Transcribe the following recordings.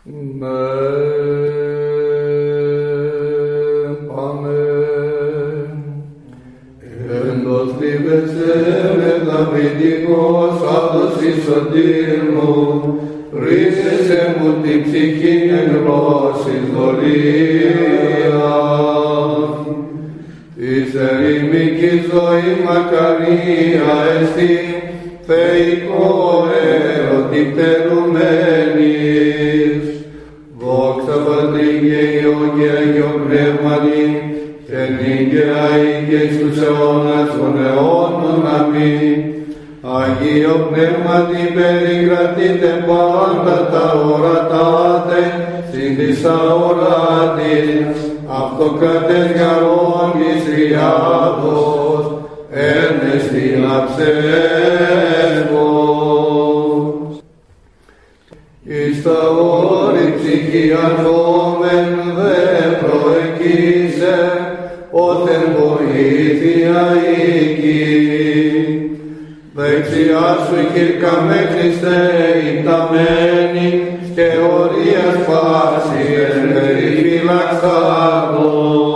Πάμε. Εντός θλίβεσαι με δαβητικός άδοση σωτήρ μου, ρίσεσαι μου την ψυχή εν γλώσσης δολίας. Της ερημική ζωή μακαρία εστί, θεϊκό έρωτη πτερουμένης. Δόξα Πατρί και Υιό και Αγιο Πνεύματι, και νύχια και εις τους αιώνας των αιώνων. Αμήν. Αγίο Πνεύματι περικρατείτε πάντα τα ορατάτε, συν της αοράτης, αυτοκατεργαρών εις τριάδος, ένεστη αψεύος. Εις τα όρη ψυχή ανθόμεν δε προεκείσε, όθεν βοήθεια οίκη. Δεξιά σου κύρκαμε Χριστέ υπταμένη, και ορίας πάσιες περιφυλαξάτο.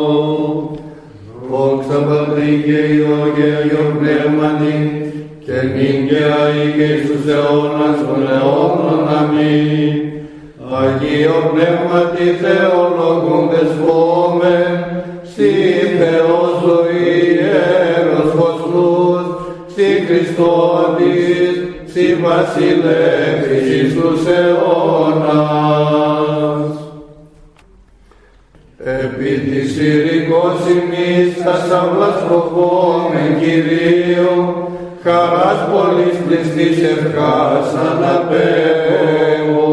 Δόξα Πατρί και Υιό και Αγιο Πνεύματι, και νυν και αεί και εις τους αιώνας των αιώνων. Αμήν. Αγίο Πνεύματι Θεολόγων δεσπόμεν, σοι Θεός ζωή έρος φωσλούς, σοι Χριστότης, σοι βασιλεύεις εις τους αιώνας. Επί της ειρηνικός ημείς τα σαυλάς προβόμεν Κυρίου, χαράς πολλής πληστής ευχάς αναπέγω.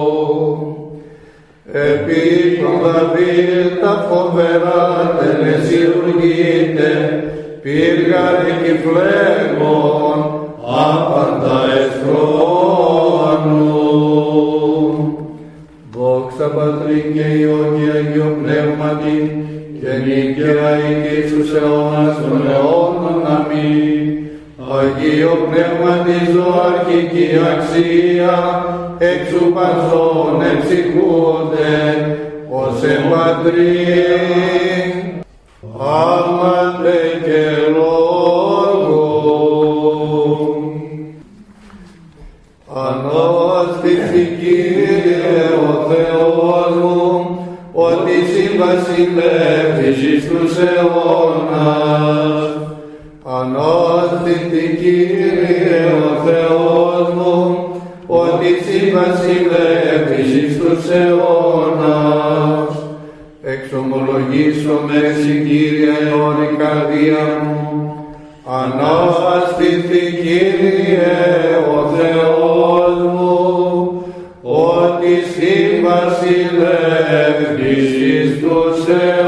Επί τον Δαβίδ τα φοβερά τελεσιουργείτε, πύργαρε και φλέγον, άπαντα εσχρόνου. Δόξα Πατρί και Υιό και Αγιο Πνεύματι, και νυν και αεί και εις τους αιώνας των αιώνων. Αμήν. Αγίο Πνεύματι ζωαρχική αξία, εξου παζών εψυχούνται, ως εμπατρί, άλατε και λόγων. Ανώστηση Κύριε ο Θεός μου, ότι συ βασιλεύεις εις τους αιώνας. Ανώστηση Κύριε ο Θεός μου, ότι συ βασιλεύεις εις τους αιώνας. Εξομολογήσομαι εσύ Κύριε όρη καρδία μου, ανάστηθη Κύριε ο Θεός μου, ότι συ βασιλεύεις εις τους αιώνας.